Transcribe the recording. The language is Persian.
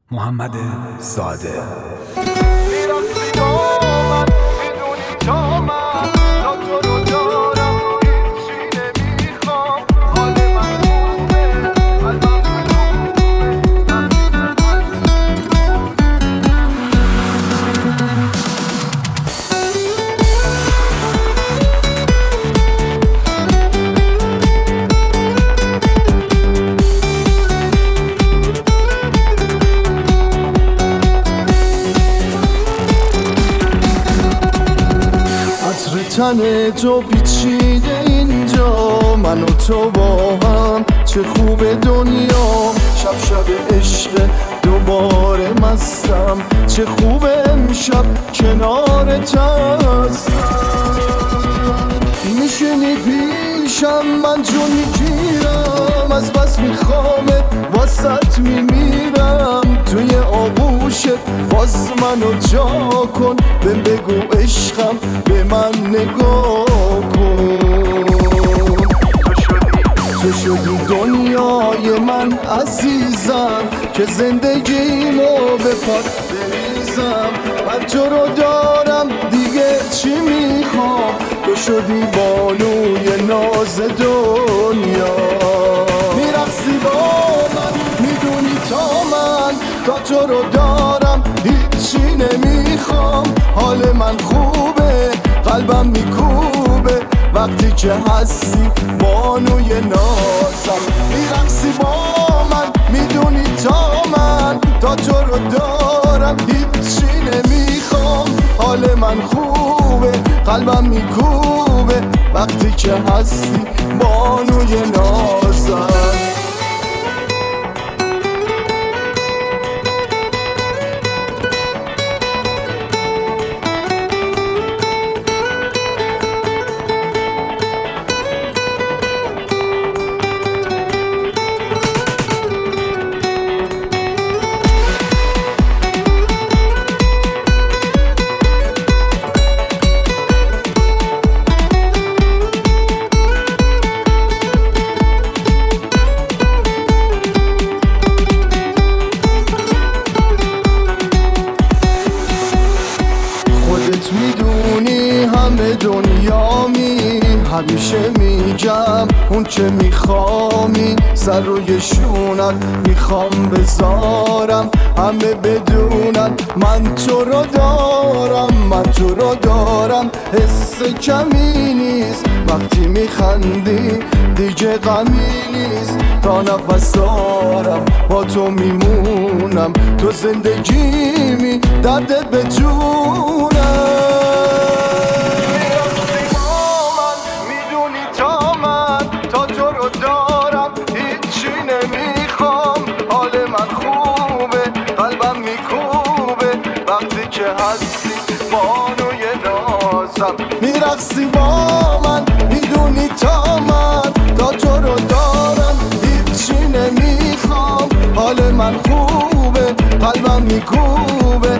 محمد ساده. میرفتی با من میدونی تا من تا تو رو دارم هیچی نمیخوام حال من خوبه قلبم تن تو پیچیده اینجا، من و تو با هم چه خوبه دنیا. شب شب عشق دوباره مستم، چه خوبه امشب کنارت هستم. میشینی پیشم من جون میگیرم، از بس میخوامت واسط میمیرم. توی آغوشت باز منو جا کن، بگو عشقم به من نگاه کن. تو شدی دنیای من عزیزم، که زندگیمو به پات بریزم. من تو رو دارم دیگه چی میخوام، تو شدی بانوی ناز دنیا. میرقصی با من میدونی تا من تا تو رو دارم هیچی نمیخوام. حال من خوبه قلبم میکوبه وقتی که هستی بانوی نازم. میرقصی با من میدونی تا من تا تو رو دارم هیچی نمیخوام. حال من خوبه قلبم میکوبه وقتی که هستی بانوی نازم. میدونی همه دنیامی، همیشه میگم اون که میخوامی. سر روی شونت میخوام بذارم، همه بدونن من تو رو دارم. من تو رو دارم حس کمی نیست، وقتی میخندی دیگه غمی نیست. تا نفس دارم با تو میمونم، تو زندگیمی دردت بتونم. وقتی که هستی بانوی نازم. میرقصی با من میدونی تا من تا تو رو دارم هیچی نمیخوام. حال من خوبه قلبم میکوبه